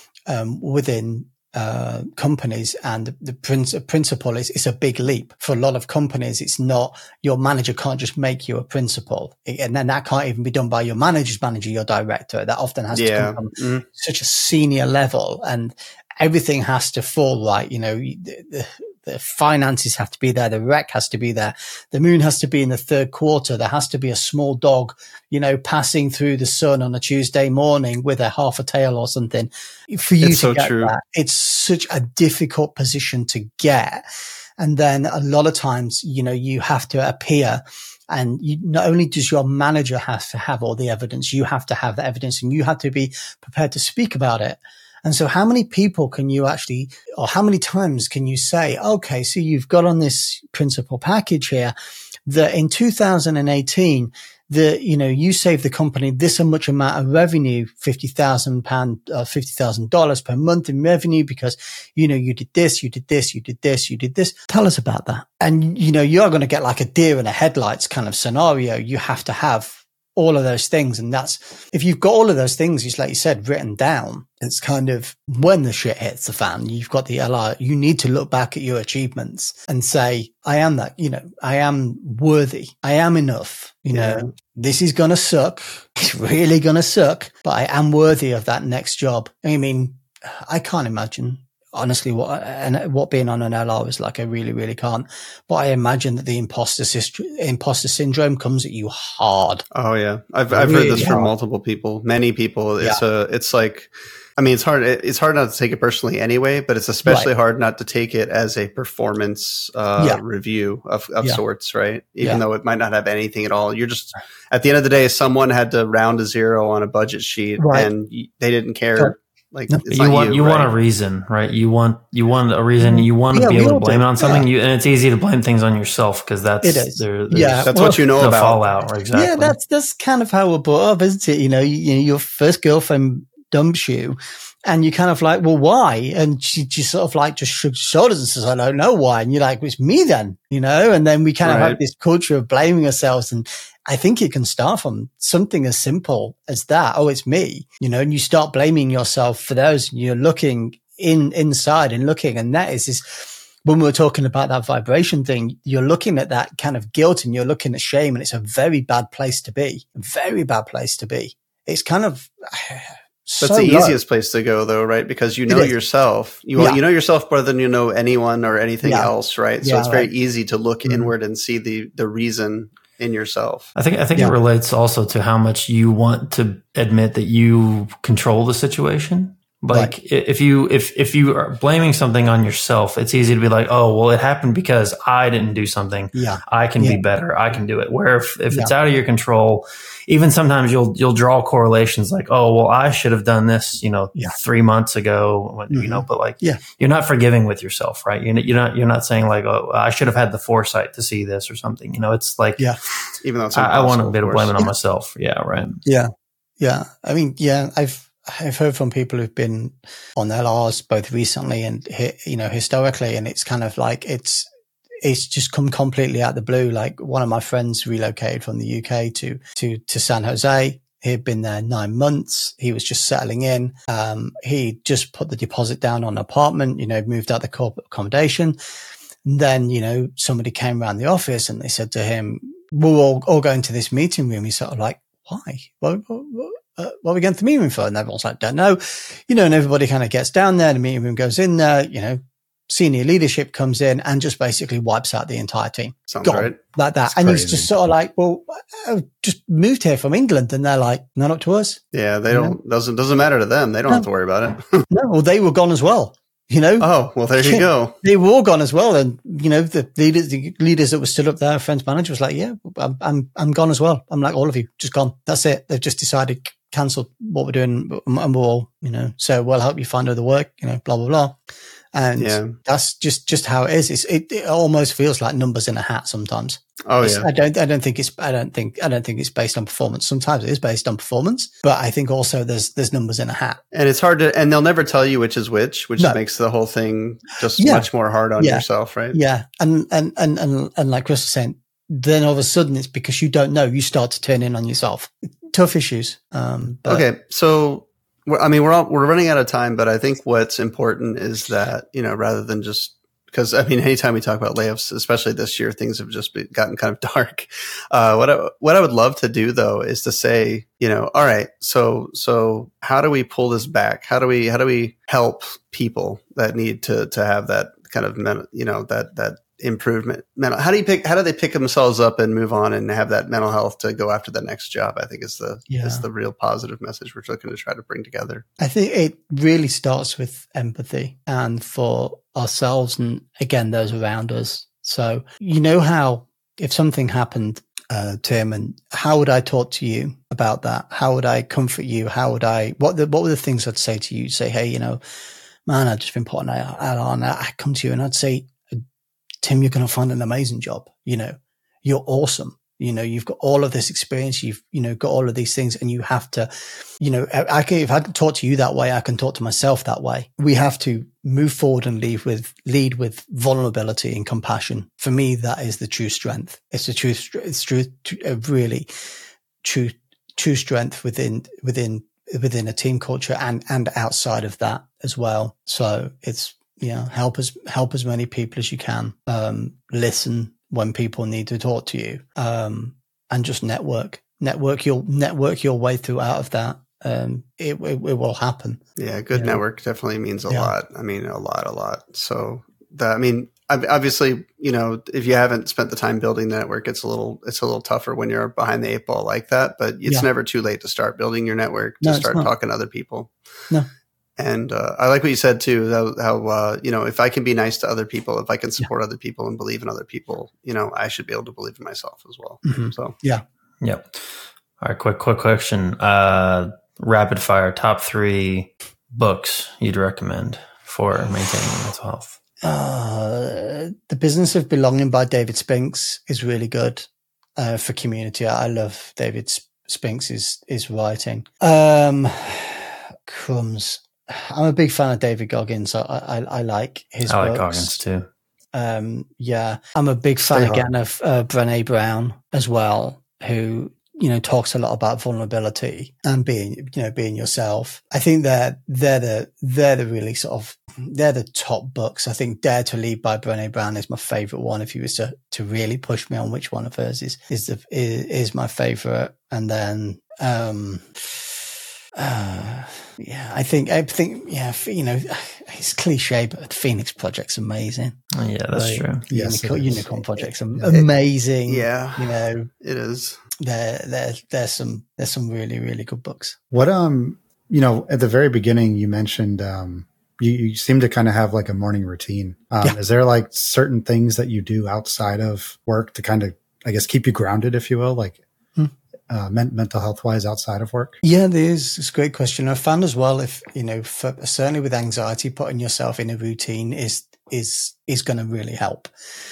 um, within, uh, companies, and the, the prin- principal is, is a big leap for a lot of companies. It's not, your manager can't just make you a principal, and then that can't even be done by your manager's manager, your director. That often has yeah. to come from mm. such a senior level, and everything has to fall right. You know, the, the, the finances have to be there. The rec has to be there. The moon has to be in the third quarter. There has to be a small dog, you know, passing through the sun on a Tuesday morning with a half a tail or something for you it's to so get true. that. It's such a difficult position to get. And then a lot of times, you know, you have to appear, and you, not only does your manager have to have all the evidence, you have to have the evidence, and you have to be prepared to speak about it. And so how many people can you actually, or how many times can you say, okay, so you've got on this principal package here that in two thousand eighteen, the, you know, you saved the company this much amount of revenue, fifty thousand pounds, uh, fifty thousand dollars per month in revenue because, you know, you did this, you did this, you did this, you did this. Tell us about that. And, you know, you're going to get like a deer in the headlights kind of scenario. You have to have all of those things. And that's, if you've got all of those things, just like you said, written down, it's kind of when the shit hits the fan, you've got the L R, you need to look back at your achievements and say, I am that, you know, I am worthy. I am enough. You yeah. know, this is going to suck. It's really going to suck, but I am worthy of that next job. I mean, I can't imagine honestly what, and what being on an L R is like, I really, really can't. But I imagine that the imposter, syst- imposter syndrome comes at you hard. Oh yeah. I've, I've really heard this hard. from multiple people, many people. It's yeah. a, it's like, I mean, it's hard. It's hard not to take it personally anyway, but it's especially right. hard not to take it as a performance uh, yeah. review of, of yeah. sorts, right? Even yeah. though it might not have anything at all. You're just, at the end of the day, someone had to round a zero on a budget sheet right. and they didn't care. Sure. Like no. it's you not want, you, you right? want a reason, right? You want, you want a reason. You want to yeah, be able to blame do. it on something. Yeah. You, and it's easy to blame things on yourself because that's, it is. There, yeah. that's well, what you know the about. Fallout, right? Exactly. Yeah. That's, that's kind of how we're brought up, isn't it? You know, you, you know, your first girlfriend dumps you. And you're kind of like, well, why? And she, she sort of like just shrugs shoulders and says, I don't know why. And you're like, well, it's me then, you know? And then we kind right. of have this culture of blaming ourselves. And I think it can start from something as simple as that. Oh, it's me, you know, and you start blaming yourself for those. You're looking in inside and looking. And that is this, when we were talking about that vibration thing, you're looking at that kind of guilt and you're looking at shame. And it's a very bad place to be, a very bad place to be. It's kind of... That's so the low. easiest place to go, though, right? Because you know yourself. You yeah. you know yourself better than you know anyone or anything yeah. else, right? So yeah, it's very right. easy to look mm-hmm. inward and see the the reason in yourself. I think I think yeah. it relates also to how much you want to admit that you control the situation. Like right. if you if if you are blaming something on yourself, it's easy to be like, oh, well, it happened because I didn't do something. Yeah, I can yeah. be better. I can do it. Where if, if yeah. it's out of your control, even sometimes you'll you'll draw correlations like, oh, well, I should have done this, you know, yeah. three months ago, when, mm-hmm. you know. But like, yeah. you're not forgiving with yourself, right? You're you're not you're not saying like, oh, I should have had the foresight to see this or something. You know, it's like, yeah, even though it's I, I want a bit of blame it on yeah. myself. Yeah, right. Yeah, yeah. I mean, yeah, I've. I've heard from people who've been on L Rs both recently and, you know, historically, and it's kind of like it's, it's just come completely out of the blue. Like one of my friends relocated from the U K to, to, to San Jose. He'd been there nine months. He was just settling in. Um, he just put the deposit down on an apartment, you know, moved out the corporate accommodation. And then, you know, somebody came around the office and they said to him, we're all, all going to this meeting room. He's sort of like, why? What, what, what? Uh, what are we going to the meeting room for? And everyone's like, don't know. You know, and everybody kind of gets down there. The meeting room goes in there, you know, senior leadership comes in and just basically wipes out the entire team. Sounds Gone, right. Like that. That's and crazy. He's just sort of like, well, I just moved here from England. And they're like, not up to us. Yeah, they don't, know? doesn't, doesn't matter to them. They don't no. have to worry about it. No, well, they were gone as well. You know? Oh, well, there you go. They were all gone as well. And, you know, the leaders, the leaders that were stood up there, friend's manager was like, yeah, I'm, I'm, I'm gone as well. I'm like, all of you, just gone. That's it. They've just decided, cancelled what we're doing. And we're all, you know, so we'll help you find other work, you know, blah, blah, blah. And yeah. that's just, just how it is. It's, it, it almost feels like numbers in a hat sometimes. Oh it's, yeah. I don't, I don't think it's, I don't think, I don't think it's based on performance. Sometimes it is based on performance, but I think also there's, there's numbers in a hat. And it's hard to, and they'll never tell you which is which, which no. makes the whole thing just yeah. much more hard on yeah. yourself, right? Yeah. And, and, and, and, and like Chris was saying, then all of a sudden it's because you don't know, you start to turn in on yourself. Tough issues. Um, but okay. So, I mean, we're all, we're running out of time, but I think what's important is that, you know, rather than just, because I mean, anytime we talk about layoffs, especially this year, things have just been, gotten kind of dark. Uh, what I, what I would love to do though is to say, you know, all right, so so how do we pull this back? How do we how do we help people that need to to have that kind of, you know, that that improvement mental? How do you pick? How do they pick themselves up and move on and have that mental health to go after the next job? I think is the yeah. is the real positive message we're looking to try to bring together. I think it really starts with empathy and for ourselves and again those around us. So you know how if something happened, uh, Tim, and how would I talk to you about that? How would I comfort you? How would I? What the what were the things I'd say to you? Say, hey, you know, man, I've just been putting out on. I come to you and I'd say, Tim, you're going to find an amazing job. You know, you're awesome. You know, you've got all of this experience. You've, you know, got all of these things and you have to, you know, I can, if I can talk to you that way, I can talk to myself that way. We have to move forward and lead with, lead with vulnerability and compassion. For me, that is the true strength. It's the true, it's true, a really true, true strength within, within, within a team culture and, and outside of that as well. So it's, yeah, help as, help as many people as you can. Um, listen when people need to talk to you, um, and just network, network your, network your way through out of that. um, it, it, it will happen. Yeah, good yeah. network definitely means a yeah. lot. I mean, a lot, a lot. So that, I mean, obviously, you know, if you haven't spent the time building the network, it's a little, it's a little tougher when you're behind the eight ball like that. But it's yeah. never too late to start building your network, to no, start talking to other people. No. And uh, I like what you said too. How, how uh, you know, if I can be nice to other people, if I can support yeah. other people and believe in other people, you know, I should be able to believe in myself as well. Mm-hmm. So yeah, yep. All right, quick, quick question. Uh, rapid fire, top three books you'd recommend for maintaining mental health. Uh, The Business of Belonging by David Spinks is really good uh, for community. I love David Spinks' his writing. Um, crumbs. I'm a big fan of David Goggins. I, I, I like his I like books. Goggins too. Um, yeah. I'm a big fan Stay again hard. of uh, Brené Brown as well, who, you know, talks a lot about vulnerability and being, you know, being yourself. I think they're, they're the, they're the really sort of, they're the top books. I think Dare to Lead by Brené Brown is my favorite one. If you was to, to really push me on which one of hers is, is the, is, is my favorite. And then, um, uh, yeah, I think, I think, yeah, you know, it's cliche, but the Phoenix Project's amazing. Yeah, that's like, true. Yes, Unicorn, Unicorn Project's amazing. It, yeah, you know, it is. There, there, there's some, there's some really, really good books. What, um, you know, at the very beginning, you mentioned, um, you, you seem to kind of have like a morning routine. Um, yeah. Is there like certain things that you do outside of work to kind of, I guess, keep you grounded, if you will, like hmm. uh, men- mental health wise outside of work? Yeah, there is. It's a great question. I found as well, if, you know, for, certainly with anxiety, putting yourself in a routine is, is, is going to really help.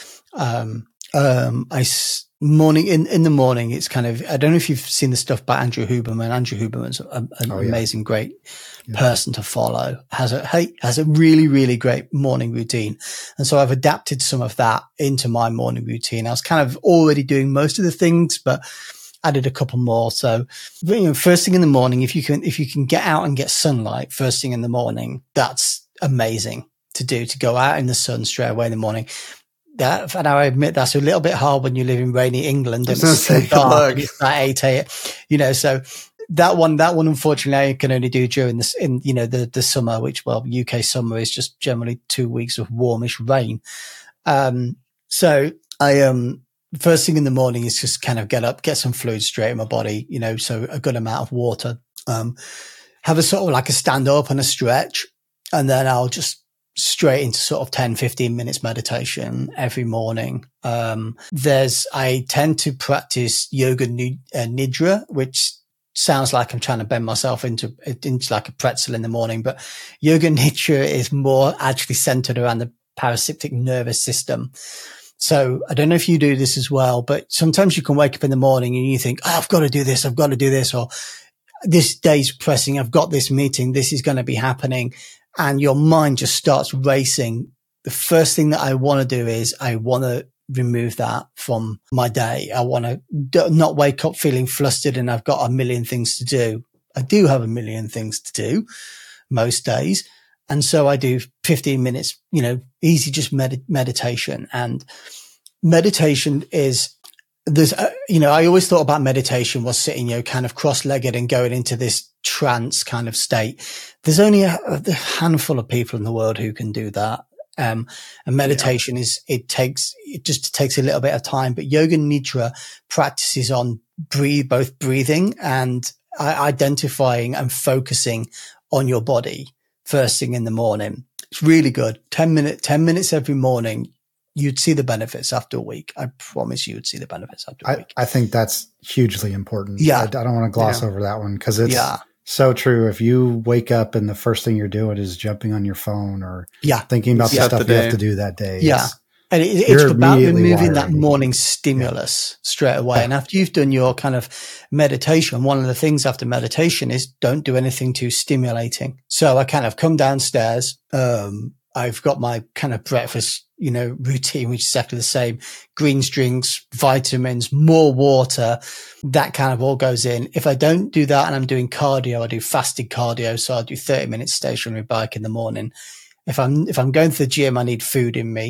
Um, um, I, morning in, in the morning, it's kind of, I don't know if you've seen the stuff by Andrew Huberman. Andrew Huberman's a, an oh, yeah. amazing, great yeah. person to follow, has a, has a really, really great morning routine. And so I've adapted some of that into my morning routine. I was kind of already doing most of the things, but added a couple more. So, you know, first thing in the morning, if you can, if you can get out and get sunlight first thing in the morning, that's amazing to do, to go out in the sun straight away in the morning. That, and I admit that's a little bit hard when you live in rainy England and it's so dark. It's at eight a.m. You know, so that one, that one, unfortunately, I can only do during this, in, you know, the, the summer, which, well, U K summer is just generally two weeks of warmish rain. Um, so I, um, first thing in the morning is just kind of get up, get some fluid straight in my body, you know, so a good amount of water, um, have a sort of like a stand up and a stretch, and then I'll just straight into sort of ten, fifteen minutes meditation every morning. Um, there's, I tend to practice yoga nidra, which sounds like I'm trying to bend myself into, into like a pretzel in the morning, but yoga nidra is more actually centered around the parasympathetic nervous system. So I don't know if you do this as well, but sometimes you can wake up in the morning and you think, oh, I've got to do this. I've got to do this, or this day's pressing. I've got this meeting. This is going to be happening. And your mind just starts racing. The first thing that I want to do is I want to remove that from my day. I want to d- not wake up feeling flustered and I've got a million things to do. I do have a million things to do most days. And so I do fifteen minutes, you know, easy, just med- meditation. And meditation is, there's, uh, you know, I always thought about meditation was sitting, you know, kind of cross-legged and going into this trance kind of state. There's only a, a handful of people in the world who can do that. Um, and meditation yeah. is, it takes, it just takes a little bit of time, but yoga nidra practices on breathe, both breathing and uh, identifying and focusing on your body first thing in the morning. It's really good. ten minutes, ten minutes every morning. You'd see the benefits after a week. I promise you would see the benefits after a I, week. I think that's hugely important. Yeah. I, I don't want to gloss yeah. over that one because it's yeah. so true. If you wake up and the first thing you're doing is jumping on your phone or yeah. thinking about the Set stuff the you have to do that day. Yeah. It's, and it, it's about removing wiring. that morning stimulus yeah. straight away. Yeah. And after you've done your kind of meditation, one of the things after meditation is don't do anything too stimulating. So I kind of come downstairs. Um, I've got my kind of breakfast, you know, routine, which is exactly the same. Greens drinks, vitamins, more water, that kind of all goes in. If I don't do that and I'm doing cardio, I do fasted cardio. So I'll do thirty minutes stationary bike in the morning. If I'm, if I'm going to the gym, I need food in me.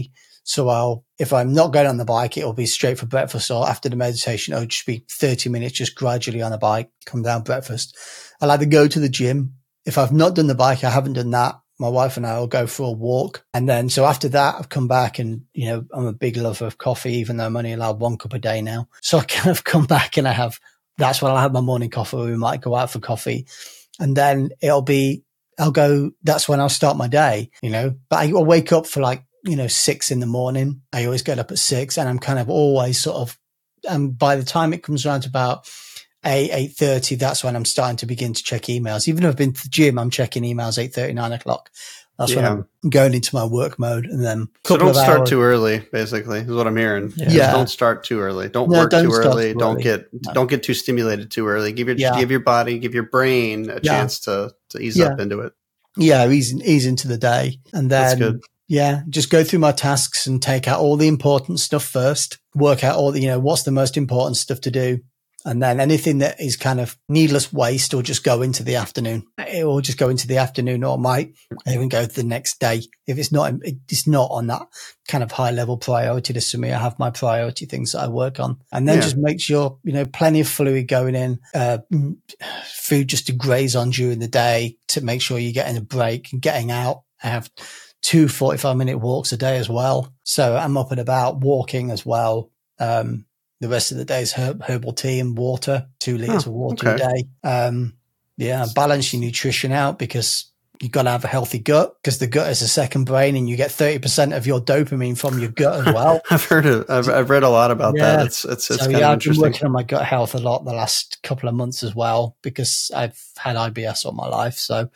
So I'll, if I'm not going on the bike, it'll be straight for breakfast, or after the meditation, it'll just be thirty minutes, just gradually on a bike, come down, breakfast. I'll either go to the gym. If I've not done the bike, I haven't done that. My wife and I will go for a walk. And then, so after that, I've come back and, you know, I'm a big lover of coffee, even though I'm only allowed one cup a day now. So I kind of come back and I have, that's when I'll have my morning coffee. We might go out for coffee. And then it'll be, I'll go, that's when I'll start my day, you know, but I'll wake up for like, you know, six in the morning. I always get up at six, and I'm kind of always sort of, and by the time it comes around to about eight, eight thirty, that's when I'm starting to begin to check emails. Even if I've been to the gym, I'm checking emails eight thirty, nine o'clock. That's yeah. when I'm going into my work mode. And then so don't start hours. too early, basically, is what I'm hearing. Yeah. yeah. Don't start too early. Don't no, work don't too early. Too don't early. get no. don't get too stimulated too early. Give your yeah. give your body, give your brain a yeah. chance to to ease yeah. up into it. Yeah, ease ease into the day. And then That's good. Yeah, just go through my tasks and take out all the important stuff first. Work out all the, you know, what's the most important stuff to do. And then anything that is kind of needless waste will just go into the afternoon. It will just go into the afternoon, or might even go to the next day. If it's not, it's not on that kind of high level priority list for me. I have my priority things that I work on, and then yeah. just make sure, you know, plenty of fluid going in, uh, food just to graze on during the day to make sure you're getting a break and getting out. I have two forty-five minute walks a day as well. So I'm up and about walking as well. Um, The rest of the day is herb, herbal tea and water, two liters oh, of water okay. a day. Um, yeah, balance your nutrition out, because you've got to have a healthy gut, because the gut is a second brain, and you get thirty percent of your dopamine from your gut as well. I've heard it. I've, I've read a lot about yeah. that. It's, it's, it's so, kind yeah, of I've been working on my gut health a lot the last couple of months as well, because I've had I B S all my life. So,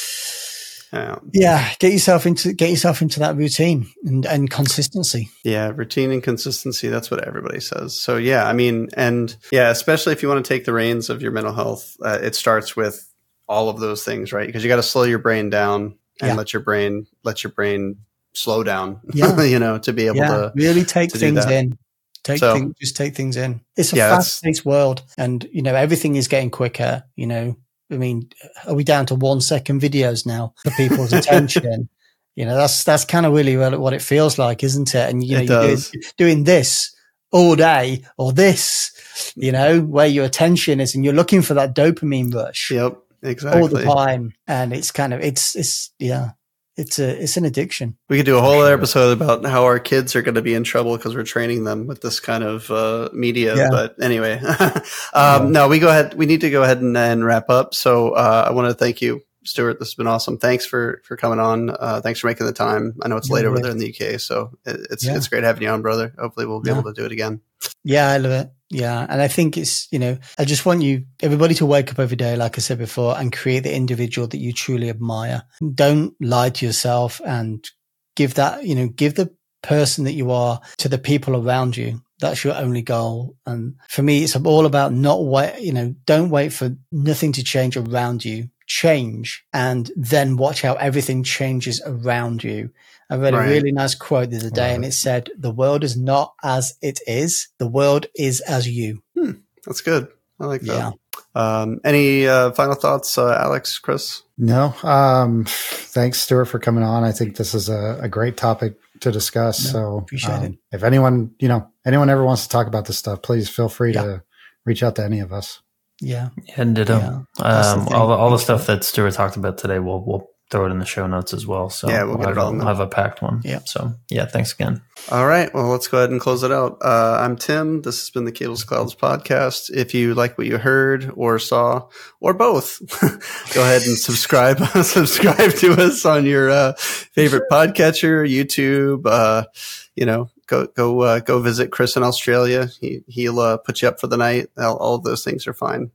Um, yeah, get yourself into get yourself into that routine and, and consistency. Yeah, routine and consistency. That's what everybody says. So yeah, I mean, and yeah, especially if you want to take the reins of your mental health, uh, it starts with all of those things, right? Because you got to slow your brain down and yeah. let your brain let your brain slow down. Yeah. you know, to be able yeah. to really take to things in. Take so, things, just take things in. It's a yeah, fast-paced world, and you know everything is getting quicker. You know. I mean, are we down to one second videos now for people's attention? You know, that's that's kind of really what it feels like, isn't it? And you know, you're doing, doing this all day, or this, you know, where your attention is, and you're looking for that dopamine rush. Yep, exactly. All the time, and it's kind of it's it's yeah. It's a, it's an addiction. We could do a whole other episode about how our kids are going to be in trouble because we're training them with this kind of uh, media. Yeah. But anyway, um, yeah. no, we go ahead. We need to go ahead and, and wrap up. So uh, I want to thank you, Stuart. This has been awesome. Thanks for, for coming on. Uh, thanks for making the time. I know it's late yeah, over there in the U K, so it, it's yeah. it's great having you on, brother. Hopefully we'll be yeah. able to do it again. Yeah, I love it. Yeah. And I think it's, you know, I just want you, everybody to wake up every day, like I said before, and create the individual that you truly admire. Don't lie to yourself, and give that, you know, give the person that you are to the people around you. That's your only goal. And for me, it's all about not wait, you know, don't wait for nothing to change around you. Change, and then watch how everything changes around you. I read right. a really nice quote the other day, right. and it said, "The world is not as it is. The world is as you." Hmm. That's good. I like that. Yeah. Um, any uh, final thoughts, uh, Alex, Chris? No. Um, thanks, Stuart, for coming on. I think this is a, a great topic to discuss. No, so appreciate um, it. If anyone, you know, anyone ever wants to talk about this stuff, please feel free yeah. to reach out to any of us. Yeah. And ditto. Yeah. Um, the all the, all the stuff that Stuart talked about today, we'll, we'll throw it in the show notes as well. So yeah, we'll, we'll get have, it all. We'll have a packed one. Yeah. So yeah, thanks again. All right. Well, let's go ahead and close it out. Uh, I'm Tim. This has been the Cables to Clouds podcast. If you like what you heard or saw, or both, go ahead and subscribe, subscribe to us on your uh, favorite podcatcher, YouTube, uh, you know, Go go uh, go visit Chris in Australia. He he'll uh, put you up for the night. All, all of those things are fine.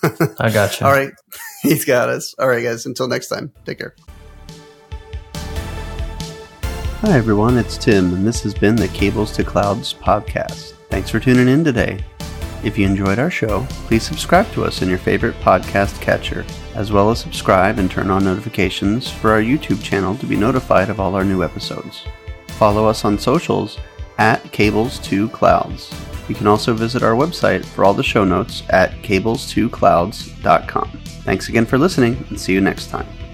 I got you. All right, he's got us. All right, guys. Until next time, take care. Hi everyone, it's Tim, and this has been the Cables to Clouds podcast. Thanks for tuning in today. If you enjoyed our show, please subscribe to us in your favorite podcast catcher, as well as subscribe and turn on notifications for our YouTube channel to be notified of all our new episodes. Follow us on socials at Cables to Clouds. You can also visit our website for all the show notes at cables to clouds dot com. Thanks again for listening, and see you next time.